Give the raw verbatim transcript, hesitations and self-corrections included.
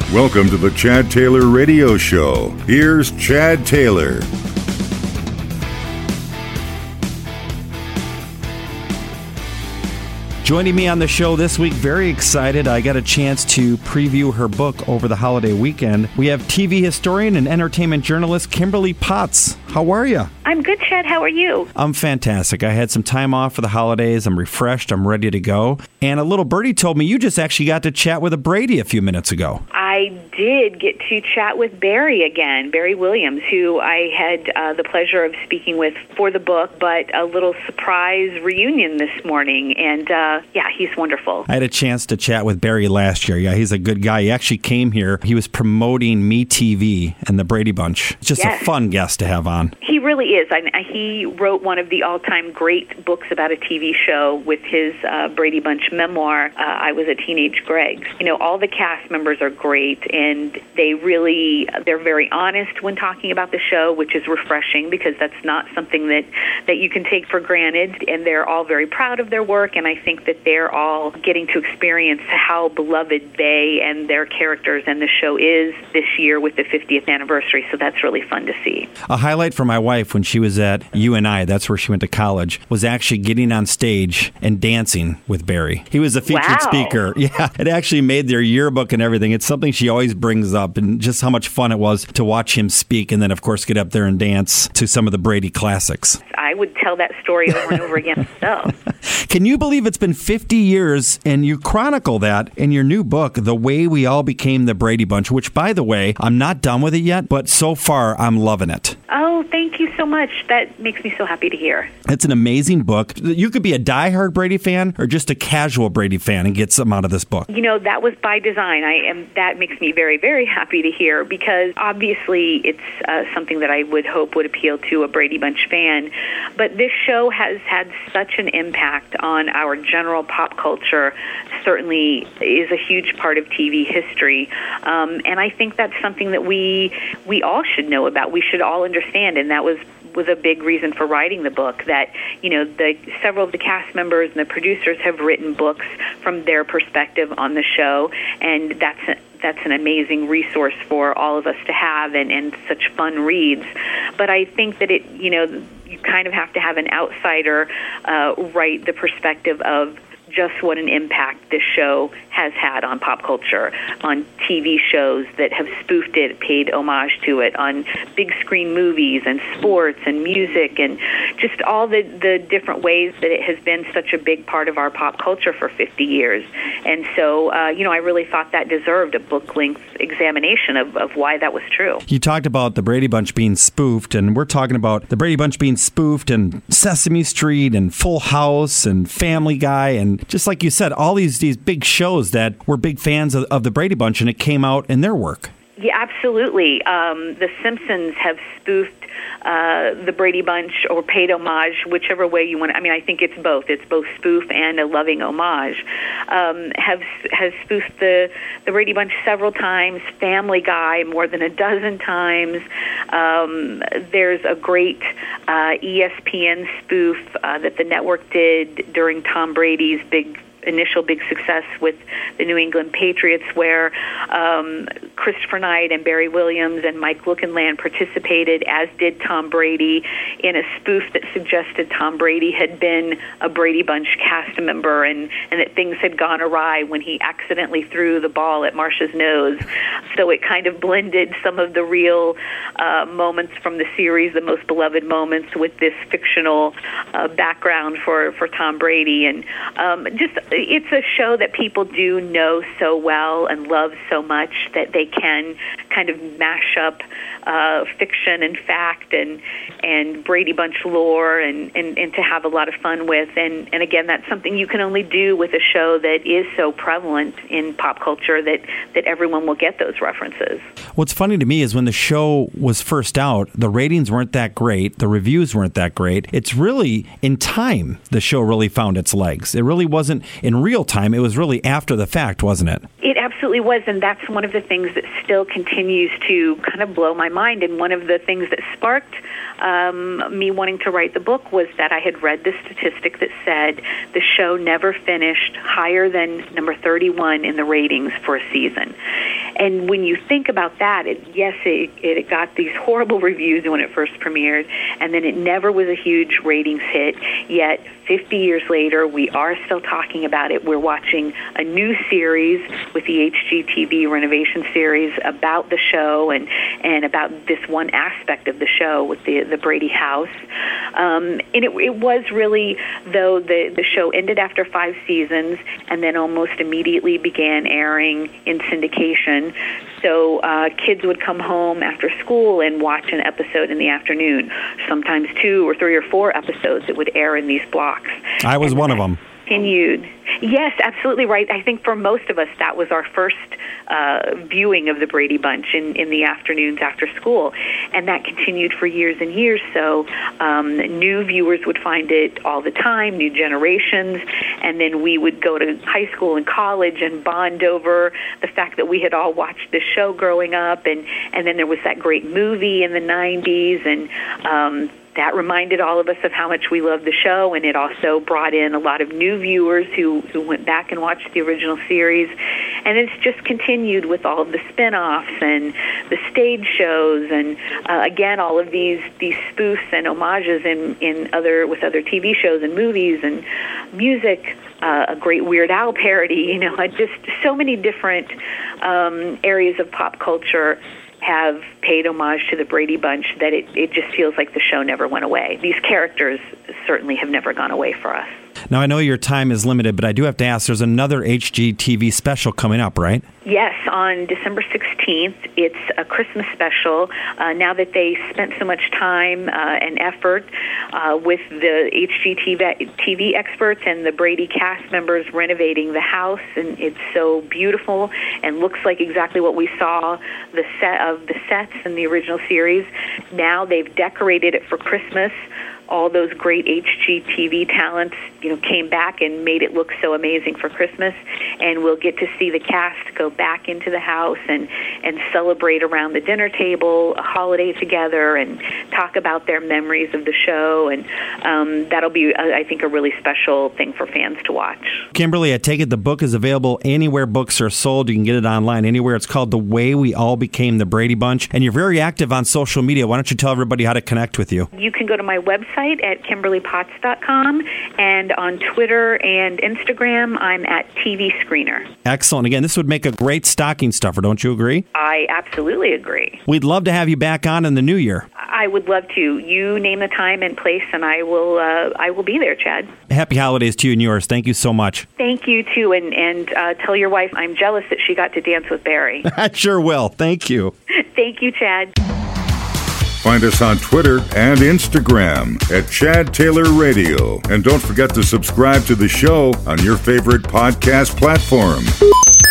Welcome to the Chad Taylor Radio Show. Here's Chad Taylor. Joining me on the show this week, very excited. I got a chance to preview her book over the holiday weekend. We have T V historian and entertainment journalist Kimberly Potts. How are you? I'm good, Chad. How are you? I'm fantastic. I had some time off for the holidays. I'm refreshed. I'm ready to go. And a little birdie told me you just actually got to chat with a Brady a few minutes ago. I did get to chat with Barry again, Barry Williams, who I had uh, the pleasure of speaking with for the book, but a little surprise reunion this morning. And, uh, yeah, he's wonderful. I had a chance to chat with Barry last year. Yeah, he's a good guy. He actually came here. He was promoting MeTV and the Brady Bunch. Just yes. a fun guest to have on. He really is. I, he wrote one of the all-time great books about a T V show with his uh, Brady Bunch memoir, uh, I Was a Teenage Greg. You know, all the cast members are great, and they really, they're very honest when talking about the show, which is refreshing because that's not something that, that you can take for granted, and they're all very proud of their work, and I think that they're all getting to experience how beloved they and their characters and the show is this year with the fiftieth anniversary, so that's really fun to see. A highlight for my wife when she was at U N I, that's where she went to college, was actually getting on stage and dancing with Barry. He was a featured wow. speaker. Yeah, it actually made their yearbook and everything. It's something she always brings up, and just how much fun it was to watch him speak and then, of course, get up there and dance to some of the Brady classics. I would tell that story over and over again myself. Can you believe it's been fifty years, and you chronicle that in your new book, The Way We All Became the Brady Bunch, which, by the way, I'm not done with it yet, but so far, I'm loving it. Oh, thank you so much. That makes me so happy to hear. It's an amazing book. You could be a diehard Brady fan or just a casual Brady fan and get something out of this book. You know, that was by design. I am. That makes me very, very happy to hear because obviously it's uh, something that I would hope would appeal to a Brady Bunch fan. But this show has had such an impact on our general pop culture, certainly is a huge part of T V history. Um, and I think that's something that we we all should know about. We should all understand, and that was was a big reason for writing the book, that, you know, the several of the cast members and the producers have written books from their perspective on the show, and that's a, that's an amazing resource for all of us to have and, and such fun reads. But I think that it, you know, you kind of have to have an outsider uh, write the perspective of just what an impact this show has had on pop culture, on T V shows that have spoofed it, paid homage to it, on big screen movies and sports and music and just all the, the different ways that it has been such a big part of our pop culture for fifty years. And so, uh, you know, I really thought that deserved a book-length examination of, of why that was true. You talked about the Brady Bunch being spoofed, and we're talking about the Brady Bunch being spoofed in Sesame Street and Full House and Family Guy, and just like you said, all these, these big shows that were big fans of, of the Brady Bunch, and it came out in their work. Yeah, absolutely. Um, the Simpsons have spoofed uh, the Brady Bunch or paid homage, whichever way you want to. I mean, I think it's both. It's both spoof and a loving homage. Um, have has spoofed the, the Brady Bunch several times, Family Guy more than a dozen times. Um, there's a great uh, E S P N spoof uh, that the network did during Tom Brady's big initial big success with the New England Patriots, where um, Christopher Knight and Barry Williams and Mike Lookinland participated, as did Tom Brady, in a spoof that suggested Tom Brady had been a Brady Bunch cast member and, and that things had gone awry when he accidentally threw the ball at Marsha's nose. So it kind of blended some of the real uh, moments from the series, the most beloved moments, with this fictional uh, background for, for Tom Brady. And um, just it's a show that people do know so well and love so much that they can kind of mash up uh, fiction and fact and and Brady Bunch lore and, and, and to have a lot of fun with. And, and again, that's something you can only do with a show that is so prevalent in pop culture that, that everyone will get those references. What's funny to me is when the show was first out, the ratings weren't that great, the reviews weren't that great. It's really, in time, the show really found its legs. It really wasn't in real time. It was really after the fact, wasn't it? It absolutely was, and that's one of the things that still continues to kind of blow my mind. And one of the things that sparked um, me wanting to write the book was that I had read the statistic that said the show never finished higher than number thirty-one in the ratings for a season. And when you think about that, it, yes, it, it got these horrible reviews when it first premiered, and then it never was a huge ratings hit, yet fifty years later, we are still talking about it. We're watching a new series with the H G T V renovation series about the show and, and about this one aspect of the show with the the Brady house. Um, and it, it was really, though, the, the show ended after five seasons and then almost immediately began airing in syndication. So uh, kids would come home after school and watch an episode in the afternoon, sometimes two or three or four episodes that would air in these blocks. I was one of them. Continued. Yes, absolutely right. I think for most of us, that was our first uh, viewing of the Brady Bunch in, in the afternoons after school, and that continued for years and years. So um, new viewers would find it all the time, new generations, and then we would go to high school and college and bond over the fact that we had all watched this show growing up, and, and then there was that great movie in the nineties, and um, that reminded all of us of how much we loved the show, and it also brought in a lot of new viewers who, who went back and watched the original series. And it's just continued with all of the spin-offs and the stage shows, and uh, again, all of these these spoofs and homages in, in other with other T V shows and movies and music. Uh, a great Weird Al parody, you know, just so many different um, areas of pop culture have paid homage to the Brady Bunch that it, it just feels like the show never went away. These characters certainly have never gone away for us. Now, I know your time is limited, but I do have to ask, there's another H G T V special coming up, right? Yes, on December sixteenth. It's a Christmas special. Uh, now that they spent so much time uh, and effort uh, with the H G T V experts and the Brady cast members renovating the house, and it's so beautiful and looks like exactly what we saw the set of the sets in the original series. Now they've decorated it for Christmas. All those great H G T V talents, you know, came back and made it look so amazing for Christmas. And we'll get to see the cast go back into the house and, and celebrate around the dinner table, a holiday together, and talk about their memories of the show. And um, that'll be, I think, a really special thing for fans to watch. Kimberly, I take it the book is available anywhere books are sold. You can get it online anywhere. It's called The Way We All Became the Brady Bunch. And you're very active on social media. Why don't you tell everybody how to connect with you? You can go to my website at kimberly potts dot com, and on Twitter and Instagram, I'm at T V Screener. Excellent. Again, this would make a great stocking stuffer, don't you agree? I absolutely agree. We'd love to have you back on in the new year. I would love to. You name the time and place, and I will uh, I will be there, Chad. Happy holidays to you and yours. Thank you so much. Thank you, too, and, and uh, tell your wife I'm jealous that she got to dance with Barry. I sure will. Thank you. Thank you, Chad. Find us on Twitter and Instagram at Chad Taylor Radio. And don't forget to subscribe to the show on your favorite podcast platform.